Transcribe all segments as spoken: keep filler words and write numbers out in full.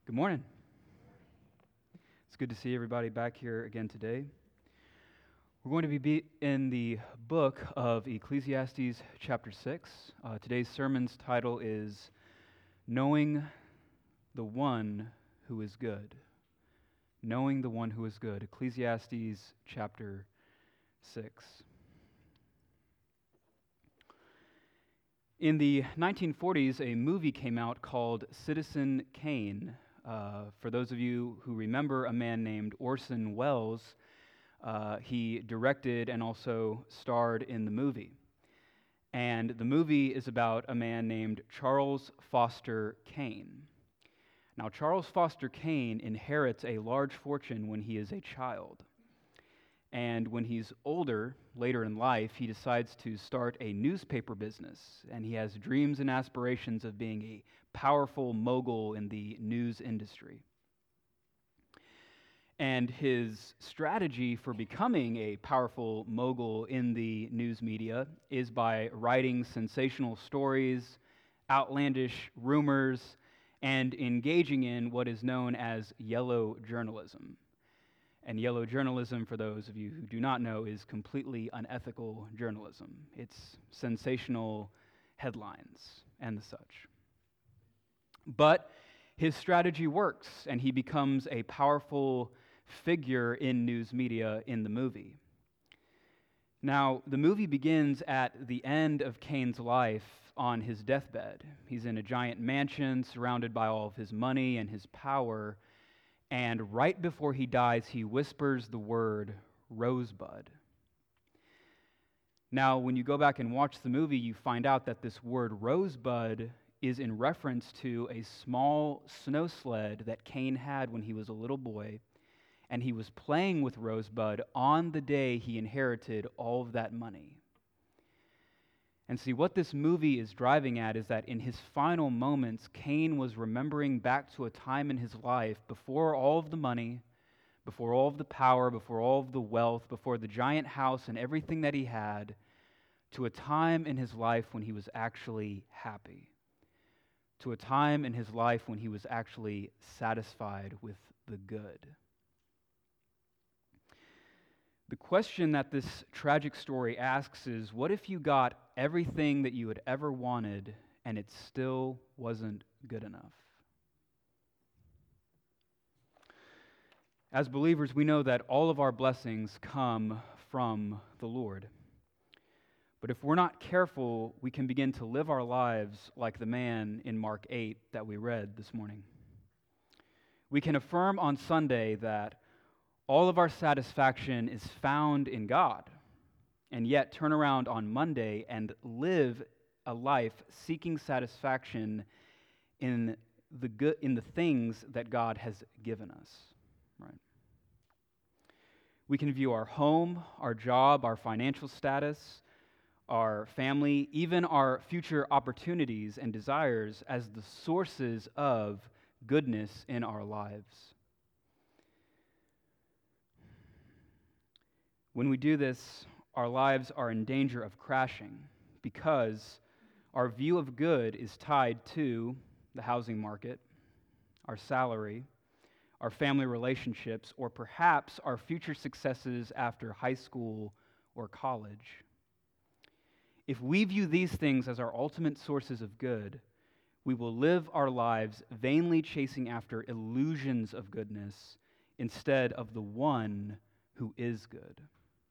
Good morning. It's good to see everybody back here again today. We're going to be be in the book of Ecclesiastes chapter six. Uh, today's sermon's title is Knowing the One Who is Good. Knowing the One Who is Good. Ecclesiastes chapter six. In the nineteen forties, a movie came out called Citizen Kane. Uh, for those of you who remember a man named Orson Welles, uh, he directed and also starred in the movie. And the movie is about a man named Charles Foster Kane. Now, Charles Foster Kane inherits a large fortune when he is a child. And when he's older, later in life, he decides to start a newspaper business, and he has dreams and aspirations of being a powerful mogul in the news industry. And his strategy for becoming a powerful mogul in the news media is by writing sensational stories, outlandish rumors, and engaging in what is known as yellow journalism. And yellow journalism, for those of you who do not know, is completely unethical journalism. It's sensational headlines and the such. But his strategy works, and he becomes a powerful figure in news media in the movie. Now, the movie begins at the end of Kane's life on his deathbed. He's in a giant mansion surrounded by all of his money and his power. And right before he dies, he whispers the word rosebud. Now, when you go back and watch the movie, you find out that this word rosebud is in reference to a small snow sled that Kane had when he was a little boy, and he was playing with Rosebud on the day he inherited all of that money. And see, what this movie is driving at is that in his final moments, Kane was remembering back to a time in his life before all of the money, before all of the power, before all of the wealth, before the giant house and everything that he had, to a time in his life when he was actually happy, to a time in his life when he was actually satisfied with the good. The question that this tragic story asks is, what if you got everything that you had ever wanted and it still wasn't good enough? As believers, we know that all of our blessings come from the Lord. But if we're not careful, we can begin to live our lives like the man in Mark eight that we read this morning. We can affirm on Sunday that all of our satisfaction is found in God, and yet turn around on Monday and live a life seeking satisfaction in the good, in the things that God has given us. Right? We can view our home, our job, our financial status, our family, even our future opportunities and desires as the sources of goodness in our lives. When we do this, our lives are in danger of crashing because our view of good is tied to the housing market, our salary, our family relationships, or perhaps our future successes after high school or college. If we view these things as our ultimate sources of good, we will live our lives vainly chasing after illusions of goodness instead of the one who is good.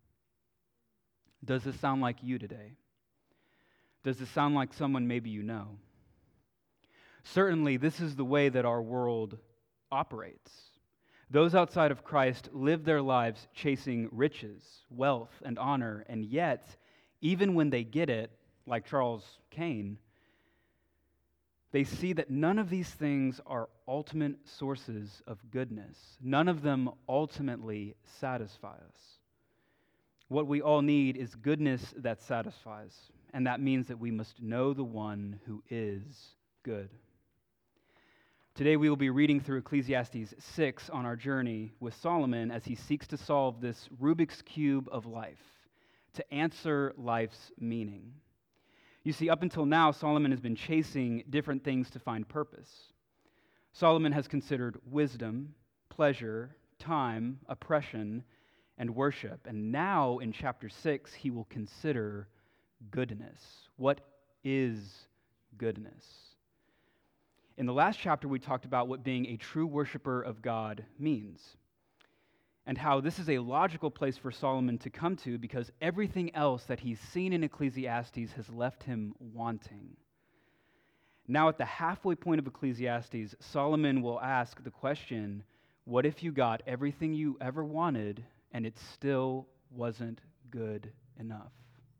Does this sound like you today? Does this sound like someone maybe you know? Certainly, this is the way that our world operates. Those outside of Christ live their lives chasing riches, wealth, and honor, and yet, even when they get it, like Charles Kane, they see that none of these things are ultimate sources of goodness. None of them ultimately satisfy us. What we all need is goodness that satisfies, and that means that we must know the one who is good. Today we will be reading through Ecclesiastes six on our journey with Solomon as he seeks to solve this Rubik's Cube of life, to answer life's meaning. You see, up until now, Solomon has been chasing different things to find purpose. Solomon has considered wisdom, pleasure, time, oppression, and worship. And now in chapter six, he will consider goodness. What is goodness? In the last chapter, we talked about what being a true worshiper of God means, and how this is a logical place for Solomon to come to because everything else that he's seen in Ecclesiastes has left him wanting. Now, at the halfway point of Ecclesiastes, Solomon will ask the question, what if you got everything you ever wanted and it still wasn't good enough?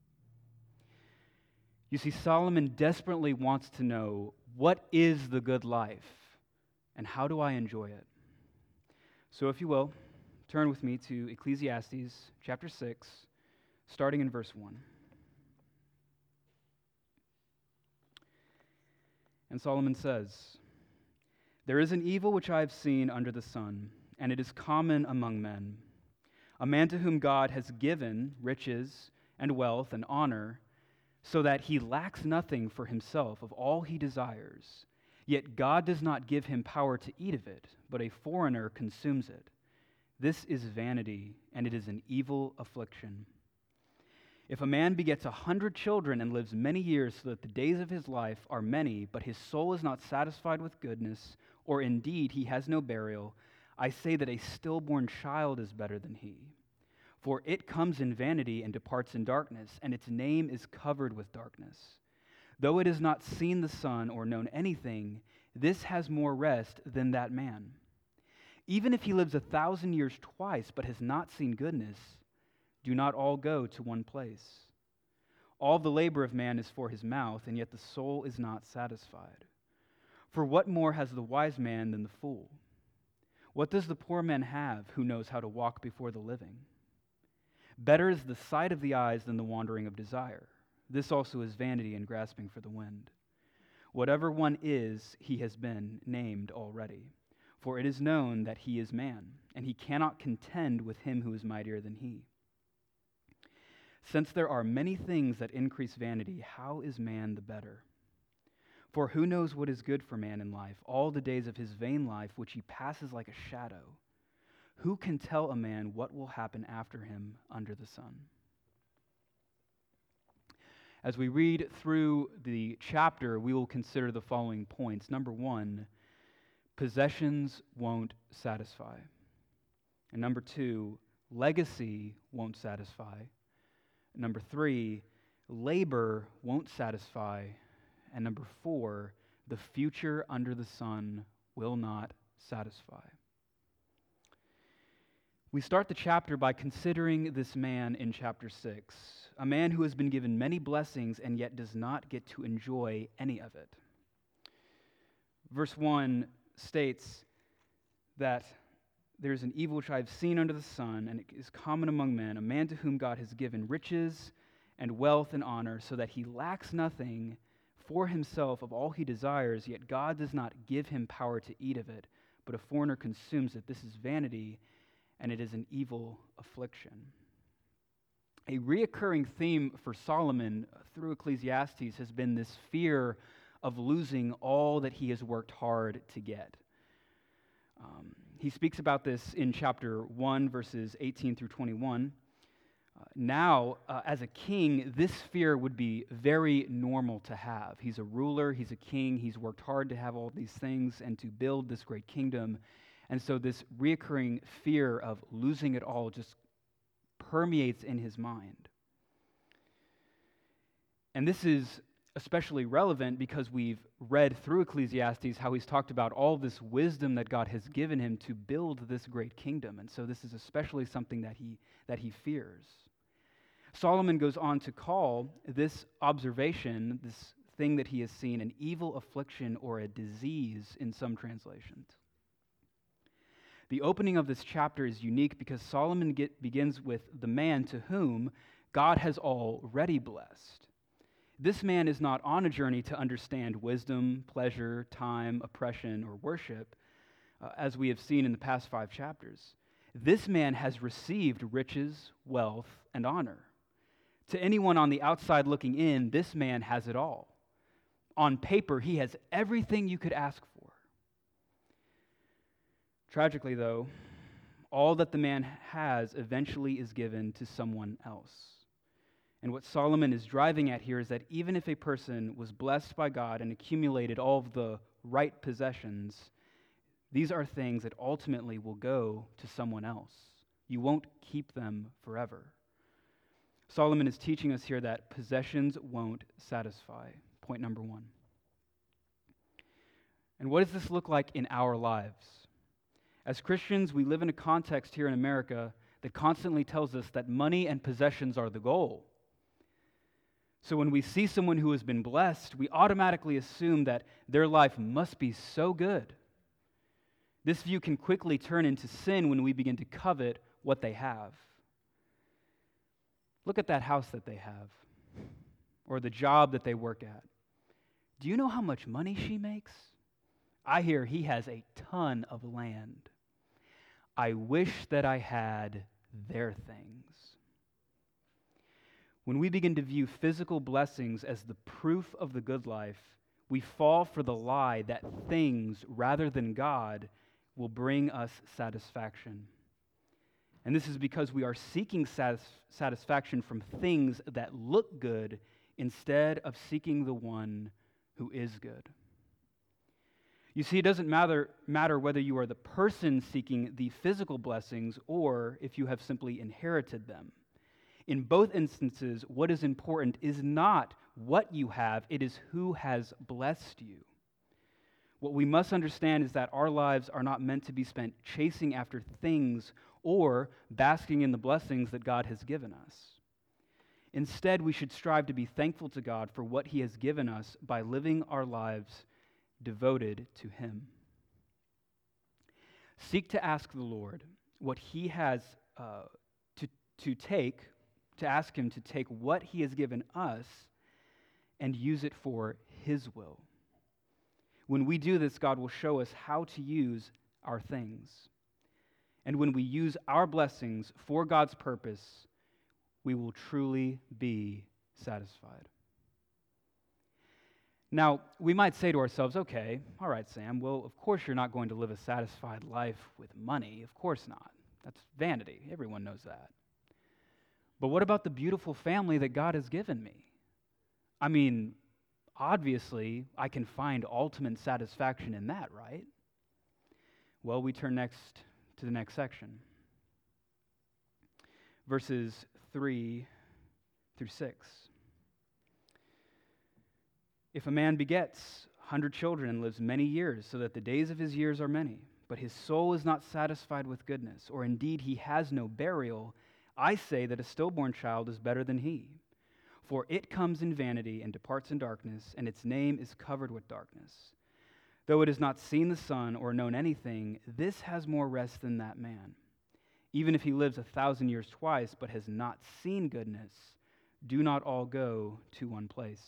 You see, Solomon desperately wants to know, what is the good life and how do I enjoy it? So if you will, turn with me to Ecclesiastes chapter six, starting in verse one. And Solomon says, "There is an evil which I have seen under the sun, and it is common among men. A man to whom God has given riches and wealth and honor, so that he lacks nothing for himself of all he desires. Yet God does not give him power to eat of it, but a foreigner consumes it. This is vanity, and it is an evil affliction. If a man begets a hundred children and lives many years so that the days of his life are many, but his soul is not satisfied with goodness, or indeed he has no burial, I say that a stillborn child is better than he. For it comes in vanity and departs in darkness, and its name is covered with darkness. Though it has not seen the sun or known anything, this has more rest than that man. Even if he lives a thousand years twice but has not seen goodness, do not all go to one place? All the labor of man is for his mouth, and yet the soul is not satisfied. For what more has the wise man than the fool? What does the poor man have who knows how to walk before the living? Better is the sight of the eyes than the wandering of desire. This also is vanity and grasping for the wind. Whatever one is, he has been named already. For it is known that he is man, and he cannot contend with him who is mightier than he. Since there are many things that increase vanity, how is man the better? For who knows what is good for man in life, all the days of his vain life, which he passes like a shadow? Who can tell a man what will happen after him under the sun?" As we read through the chapter, we will consider the following points. Number one, possessions won't satisfy. And number two, legacy won't satisfy. Number three, labor won't satisfy. And number four, the future under the sun will not satisfy. We start the chapter by considering this man in chapter six, a man who has been given many blessings and yet does not get to enjoy any of it. Verse one states that there's an evil which I have seen under the sun, and it is common among men, a man to whom God has given riches and wealth and honor, so that he lacks nothing for himself of all he desires, yet God does not give him power to eat of it, but a foreigner consumes it. This is vanity, and it is an evil affliction. A reoccurring theme for Solomon through Ecclesiastes has been this fear of losing all that he has worked hard to get. Um, he speaks about this in chapter one, verses eighteen through twenty-one. Uh, now, uh, as a king, this fear would be very normal to have. He's a ruler, he's a king, he's worked hard to have all these things and to build this great kingdom. And so this reoccurring fear of losing it all just permeates in his mind. And this is especially relevant because we've read through Ecclesiastes how he's talked about all this wisdom that God has given him to build this great kingdom. And so this is especially something that he that he fears. Solomon goes on to call this observation, this thing that he has seen, an evil affliction or a disease in some translations. The opening of this chapter is unique because Solomon get, begins with the man to whom God has already blessed. This man is not on a journey to understand wisdom, pleasure, time, oppression, or worship, uh, as we have seen in the past five chapters. This man has received riches, wealth, and honor. To anyone on the outside looking in, this man has it all. On paper, he has everything you could ask for. Tragically, though, all that the man has eventually is given to someone else. And what Solomon is driving at here is that even if a person was blessed by God and accumulated all of the right possessions, these are things that ultimately will go to someone else. You won't keep them forever. Solomon is teaching us here that possessions won't satisfy. Point number one. And what does this look like in our lives? As Christians, we live in a context here in America that constantly tells us that money and possessions are the goal. So when we see someone who has been blessed, we automatically assume that their life must be so good. This view can quickly turn into sin when we begin to covet what they have. Look at that house that they have, or the job that they work at. Do you know how much money she makes? I hear he has a ton of land. I wish that I had their things. When we begin to view physical blessings as the proof of the good life, we fall for the lie that things, rather than God, will bring us satisfaction. And this is because we are seeking satis- satisfaction from things that look good instead of seeking the one who is good. You see, it doesn't matter, matter whether you are the person seeking the physical blessings or if you have simply inherited them. In both instances, what is important is not what you have, it is who has blessed you. What we must understand is that our lives are not meant to be spent chasing after things or basking in the blessings that God has given us. Instead, we should strive to be thankful to God for what He has given us by living our lives devoted to Him. Seek to ask the Lord what He has uh, to, to take, to ask Him to take what He has given us and use it for His will. When we do this, God will show us how to use our things. And when we use our blessings for God's purpose, we will truly be satisfied. Now, we might say to ourselves, okay, all right, Sam, well, of course you're not going to live a satisfied life with money. Of course not. That's vanity. Everyone knows that. But what about the beautiful family that God has given me? I mean, obviously, I can find ultimate satisfaction in that, right? Well, we turn next to the next section. Verses three through six. If a man begets a hundred children and lives many years, so that the days of his years are many, but his soul is not satisfied with goodness, or indeed he has no burial, I say that a stillborn child is better than he. For it comes in vanity and departs in darkness, and its name is covered with darkness. Though it has not seen the sun or known anything, this has more rest than that man. Even if he lives a thousand years twice, but has not seen goodness, do not all go to one place.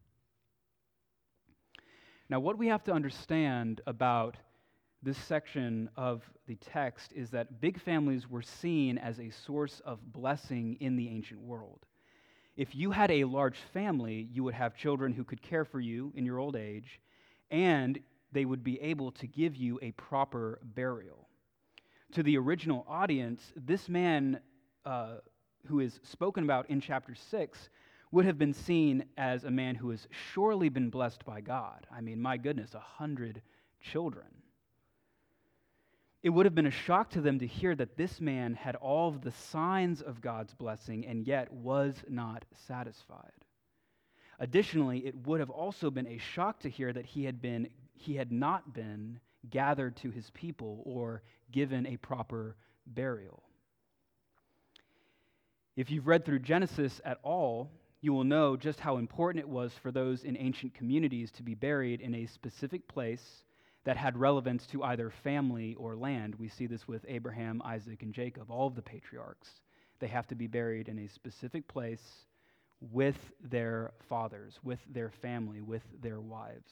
Now, what we have to understand about this section of the text is that big families were seen as a source of blessing in the ancient world. If you had a large family, you would have children who could care for you in your old age, and they would be able to give you a proper burial. To the original audience, this man uh, who is spoken about in chapter six would have been seen as a man who has surely been blessed by God. I mean, my goodness, a hundred children. It would have been a shock to them to hear that this man had all of the signs of God's blessing and yet was not satisfied. Additionally, it would have also been a shock to hear that he had been he had not been gathered to his people or given a proper burial. If you've read through Genesis at all, you will know just how important it was for those in ancient communities to be buried in a specific place that had relevance to either family or land. We see this with Abraham, Isaac, and Jacob, all of the patriarchs. They have to be buried in a specific place with their fathers, with their family, with their wives.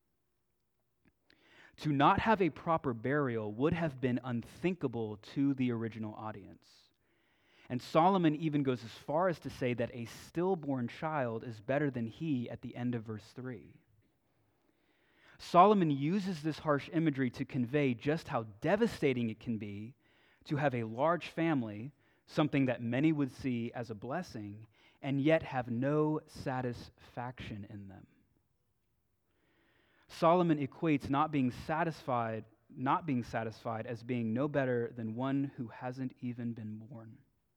To not have a proper burial would have been unthinkable to the original audience. And Solomon even goes as far as to say that a stillborn child is better than he at the end of verse three. Solomon uses this harsh imagery to convey just how devastating it can be to have a large family, something that many would see as a blessing, and yet have no satisfaction in them. Solomon equates not being satisfied, not being satisfied as being no better than one who hasn't even been born.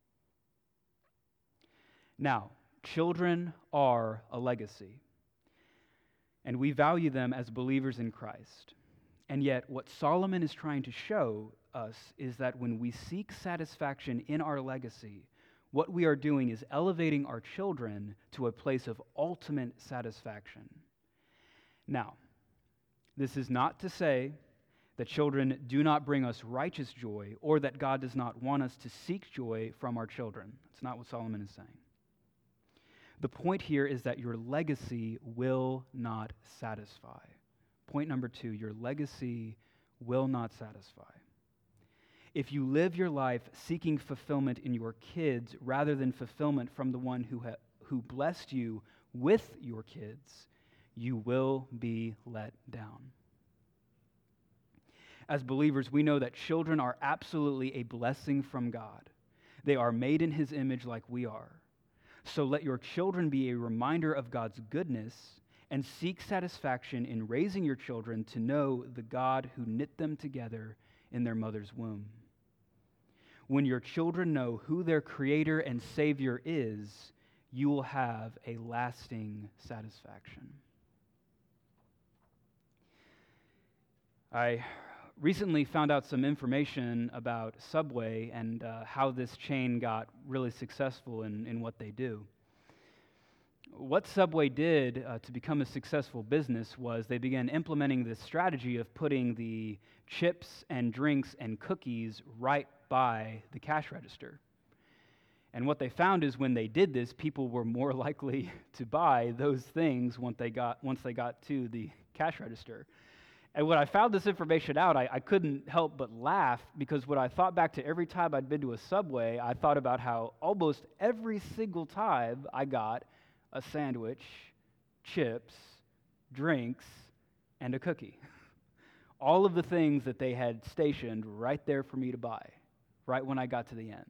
Now, children are a legacy, and we value them as believers in Christ. And yet, what Solomon is trying to show us is that when we seek satisfaction in our legacy, what we are doing is elevating our children to a place of ultimate satisfaction. Now, this is not to say that children do not bring us righteous joy or that God does not want us to seek joy from our children. That's not what Solomon is saying. The point here is that your legacy will not satisfy. Point number two, your legacy will not satisfy. If you live your life seeking fulfillment in your kids rather than fulfillment from the one who, ha- who blessed you with your kids, you will be let down. As believers, we know that children are absolutely a blessing from God. They are made in His image like we are. So let your children be a reminder of God's goodness, and seek satisfaction in raising your children to know the God who knit them together in their mother's womb. When your children know who their Creator and Savior is, you will have a lasting satisfaction. I recently found out some information about Subway and uh, how this chain got really successful in, in what they do. What Subway did uh, to become a successful business was they began implementing this strategy of putting the chips and drinks and cookies right by the cash register. And what they found is when they did this, people were more likely to buy those things once they got, once they got to the cash register. And when I found this information out, I, I couldn't help but laugh, because when I thought back to every time I'd been to a Subway, I thought about how almost every single time I got a sandwich, chips, drinks, and a cookie. All of the things that they had stationed right there for me to buy, right when I got to the end.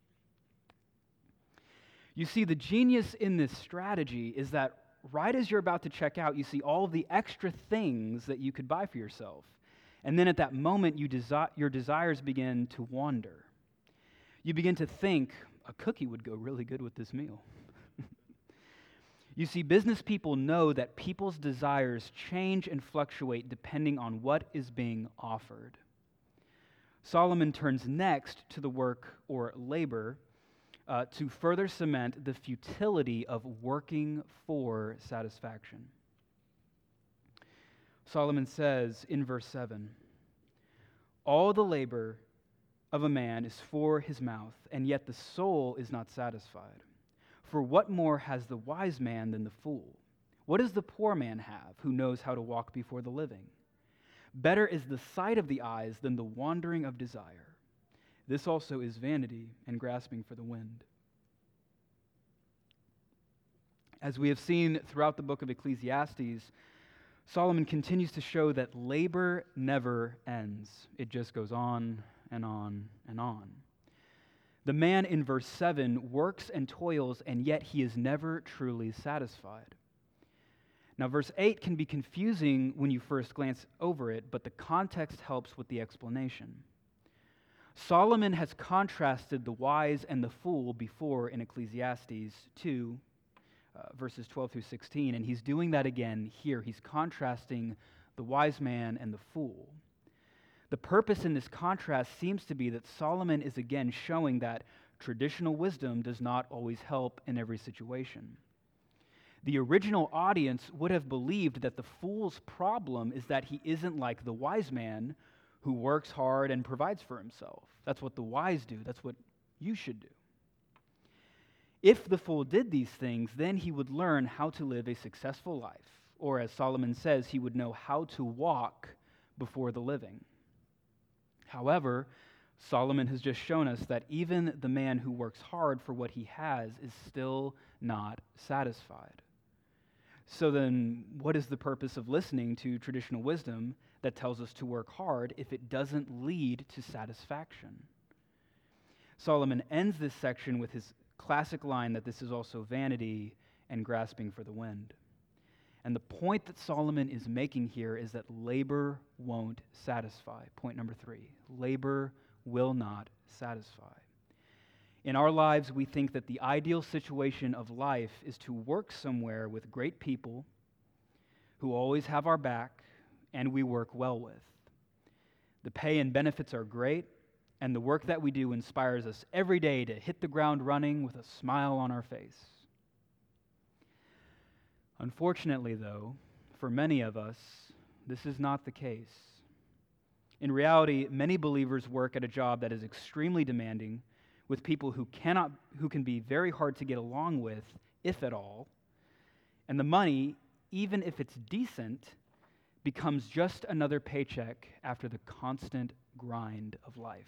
You see, the genius in this strategy is that right as you're about to check out, you see all of the extra things that you could buy for yourself. And then at that moment, you desi- your desires begin to wander. You begin to think, a cookie would go really good with this meal. You see, business people know that people's desires change and fluctuate depending on what is being offered. Solomon turns next to the work or labor uh, to further cement the futility of working for satisfaction. Solomon says in verse seven, "All the labor of a man is for his mouth, and yet the soul is not satisfied. For what more has the wise man than the fool? What does the poor man have who knows how to walk before the living? Better is the sight of the eyes than the wandering of desire. This also is vanity and grasping for the wind." As we have seen throughout the book of Ecclesiastes, Solomon continues to show that labor never ends. It just goes on and on and on. The man in verse seven works and toils, and yet he is never truly satisfied. Now, verse eight can be confusing when you first glance over it, but the context helps with the explanation. Solomon has contrasted the wise and the fool before in Ecclesiastes two, uh, verses twelve through sixteen, and he's doing that again here. He's contrasting the wise man and the fool. The purpose in this contrast seems to be that Solomon is again showing that traditional wisdom does not always help in every situation. The original audience would have believed that the fool's problem is that he isn't like the wise man who works hard and provides for himself. That's what the wise do. That's what you should do. If the fool did these things, then he would learn how to live a successful life, or as Solomon says, he would know how to walk before the living. However, Solomon has just shown us that even the man who works hard for what he has is still not satisfied. So then, what is the purpose of listening to traditional wisdom that tells us to work hard if it doesn't lead to satisfaction? Solomon ends this section with his classic line that this is also vanity and grasping for the wind. And the point that Solomon is making here is that labor won't satisfy. Point number three, labor will not satisfy. In our lives, we think that the ideal situation of life is to work somewhere with great people who always have our back and we work well with. The pay and benefits are great, and the work that we do inspires us every day to hit the ground running with a smile on our face. Unfortunately, though, for many of us, this is not the case. In reality, many believers work at a job that is extremely demanding, with people who cannot, who can be very hard to get along with, if at all, and the money, even if it's decent, becomes just another paycheck after the constant grind of life.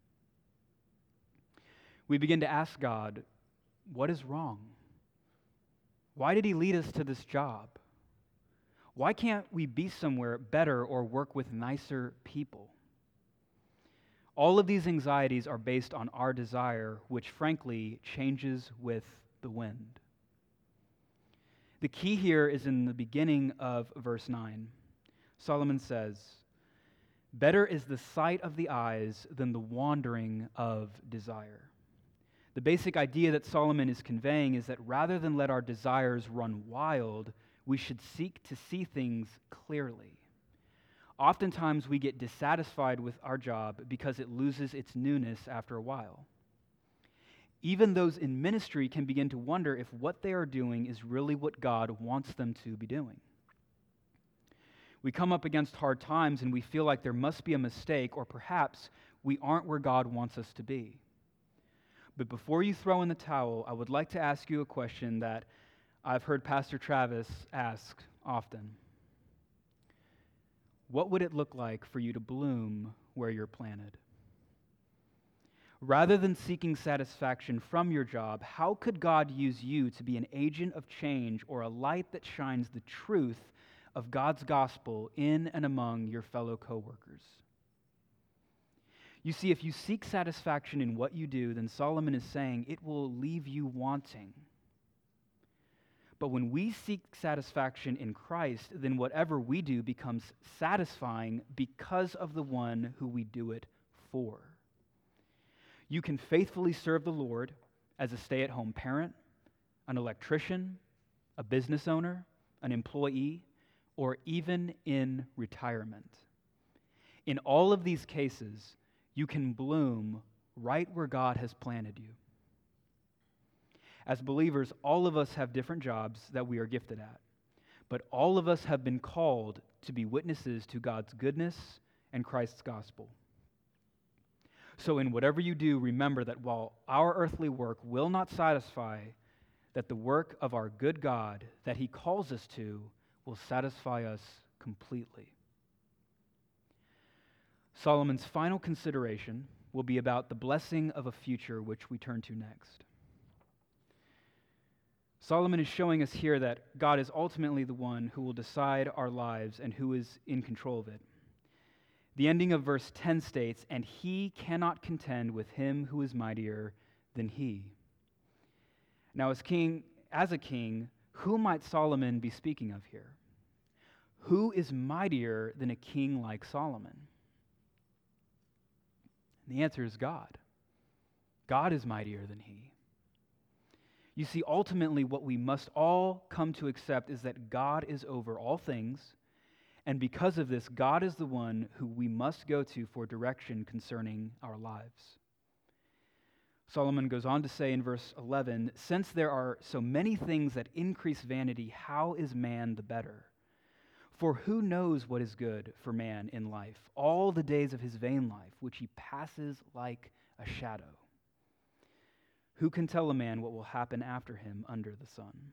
We begin to ask God, what is wrong? Why did he lead us to this job? Why can't we be somewhere better or work with nicer people? All of these anxieties are based on our desire, which frankly changes with the wind. The key here is in the beginning of verse nine. Solomon says, "Better is the sight of the eyes than the wandering of desire." The basic idea that Solomon is conveying is that rather than let our desires run wild, we should seek to see things clearly. Oftentimes, we get dissatisfied with our job because it loses its newness after a while. Even those in ministry can begin to wonder if what they are doing is really what God wants them to be doing. We come up against hard times and we feel like there must be a mistake, or perhaps we aren't where God wants us to be. But before you throw in the towel, I would like to ask you a question that I've heard Pastor Travis ask often. What would it look like for you to bloom where you're planted? Rather than seeking satisfaction from your job, how could God use you to be an agent of change or a light that shines the truth of God's gospel in and among your fellow coworkers? You see, if you seek satisfaction in what you do, then Solomon is saying it will leave you wanting. But when we seek satisfaction in Christ, then whatever we do becomes satisfying because of the one who we do it for. You can faithfully serve the Lord as a stay-at-home parent, an electrician, a business owner, an employee, or even in retirement. In all of these cases, you can bloom right where God has planted you. As believers, all of us have different jobs that we are gifted at, but all of us have been called to be witnesses to God's goodness and Christ's gospel. So in whatever you do, remember that while our earthly work will not satisfy, that the work of our good God that he calls us to will satisfy us completely. Solomon's final consideration will be about the blessing of a future, which we turn to next. Solomon is showing us here that God is ultimately the one who will decide our lives and who is in control of it. The ending of verse ten states, "And he cannot contend with him who is mightier than he." Now, as king, as a king, who might Solomon be speaking of here? Who is mightier than a king like Solomon? And the answer is God. God is mightier than he. You see, ultimately, what we must all come to accept is that God is over all things, and because of this, God is the one who we must go to for direction concerning our lives. Solomon goes on to say in verse eleven, "Since there are so many things that increase vanity, how is man the better? For who knows what is good for man in life, all the days of his vain life, which he passes like a shadow? Who can tell a man what will happen after him under the sun?"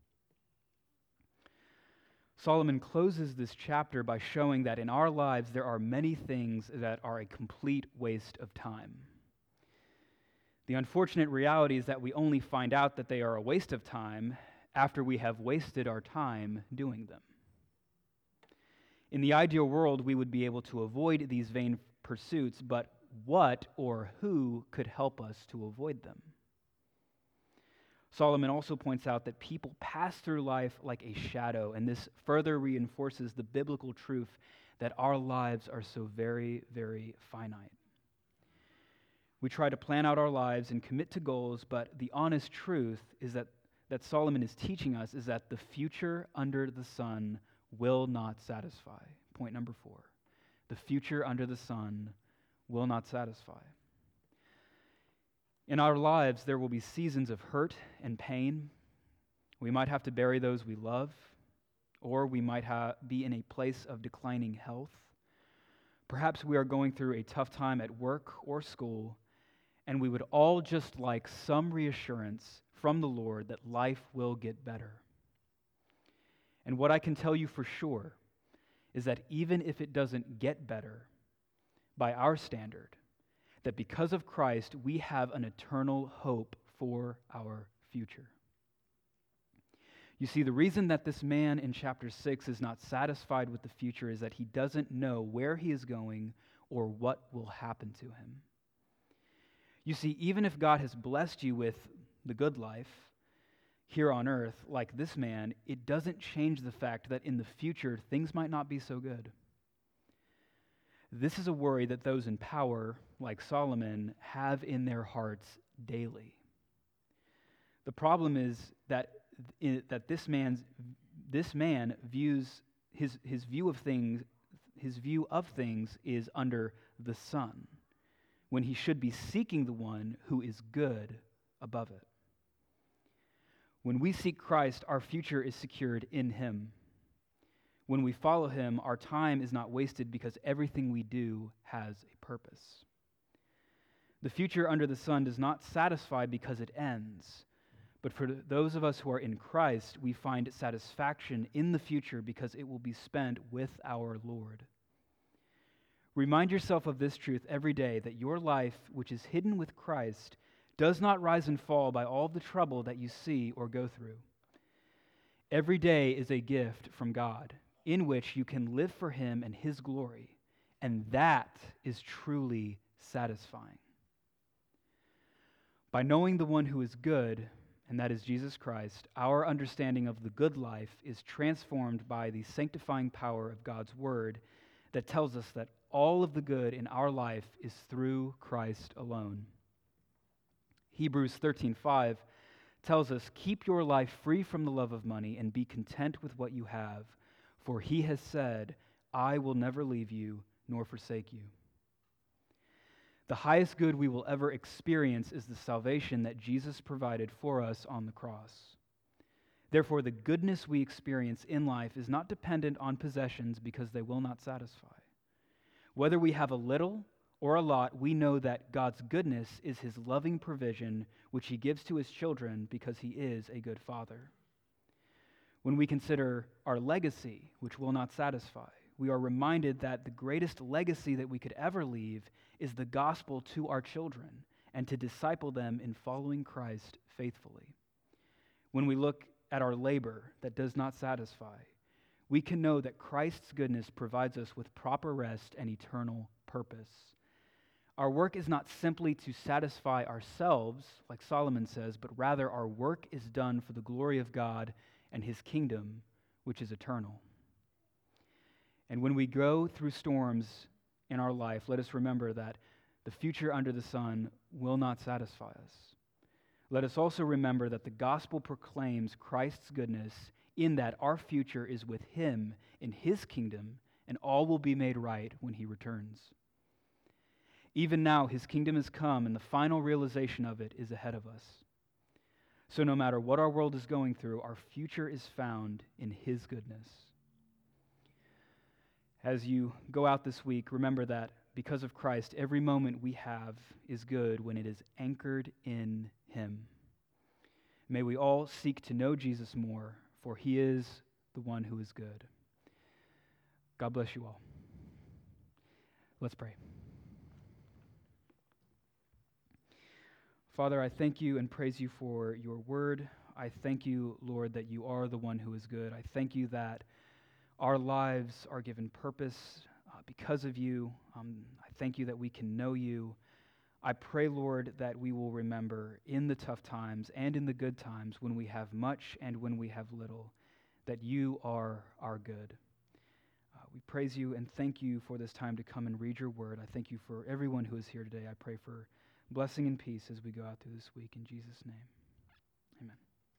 Solomon closes this chapter by showing that in our lives there are many things that are a complete waste of time. The unfortunate reality is that we only find out that they are a waste of time after we have wasted our time doing them. In the ideal world, we would be able to avoid these vain pursuits, but what or who could help us to avoid them? Solomon also points out that people pass through life like a shadow, and this further reinforces the biblical truth that our lives are so very, very finite. We try to plan out our lives and commit to goals, but the honest truth is that, that Solomon is teaching us is that the future under the sun will not satisfy. Point number four. The future under the sun will not satisfy. In our lives, there will be seasons of hurt and pain. We might have to bury those we love, or we might ha- be in a place of declining health. Perhaps we are going through a tough time at work or school, and we would all just like some reassurance from the Lord that life will get better. And what I can tell you for sure is that even if it doesn't get better by our standard, that because of Christ, we have an eternal hope for our future. You see, the reason that this man in chapter six is not satisfied with the future is that he doesn't know where he is going or what will happen to him. You see, even if God has blessed you with the good life here on earth, like this man, it doesn't change the fact that in the future, things might not be so good. This is a worry that those in power, like Solomon, have in their hearts daily. The problem is that, that this man's this man views his his view of things his view of things is under the sun, when he should be seeking the one who is good above it. When we seek Christ, our future is secured in him. When we follow him, our time is not wasted because everything we do has a purpose. The future under the sun does not satisfy because it ends, but for those of us who are in Christ, we find satisfaction in the future because it will be spent with our Lord. Remind yourself of this truth every day, that your life, which is hidden with Christ, does not rise and fall by all the trouble that you see or go through. Every day is a gift from God, in which you can live for him and his glory, and that is truly satisfying. By knowing the one who is good, and that is Jesus Christ, our understanding of the good life is transformed by the sanctifying power of God's word that tells us that all of the good in our life is through Christ alone. Hebrews thirteen five tells us, "Keep your life free from the love of money and be content with what you have, for he has said, I will never leave you nor forsake you." The highest good we will ever experience is the salvation that Jesus provided for us on the cross. Therefore, the goodness we experience in life is not dependent on possessions because they will not satisfy. Whether we have a little or a lot, we know that God's goodness is his loving provision, which he gives to his children because he is a good father. When we consider our legacy, which will not satisfy, we are reminded that the greatest legacy that we could ever leave is the gospel to our children and to disciple them in following Christ faithfully. When we look at our labor that does not satisfy, we can know that Christ's goodness provides us with proper rest and eternal purpose. Our work is not simply to satisfy ourselves, like Solomon says, but rather our work is done for the glory of God and his kingdom, which is eternal. And when we go through storms in our life, let us remember that the future under the sun will not satisfy us. Let us also remember that the gospel proclaims Christ's goodness in that our future is with him in his kingdom, and all will be made right when he returns. Even now, his kingdom has come, and the final realization of it is ahead of us. So no matter what our world is going through, our future is found in his goodness. As you go out this week, remember that because of Christ, every moment we have is good when it is anchored in him. May we all seek to know Jesus more, for he is the one who is good. God bless you all. Let's pray. Father, I thank you and praise you for your word. I thank you, Lord, that you are the one who is good. I thank you that our lives are given purpose uh, because of you. Um, I thank you that we can know you. I pray, Lord, that we will remember in the tough times and in the good times, when we have much and when we have little, that you are our good. Uh, we praise you and thank you for this time to come and read your word. I thank you for everyone who is here today. I pray for blessing and peace as we go out through this week. In Jesus' name.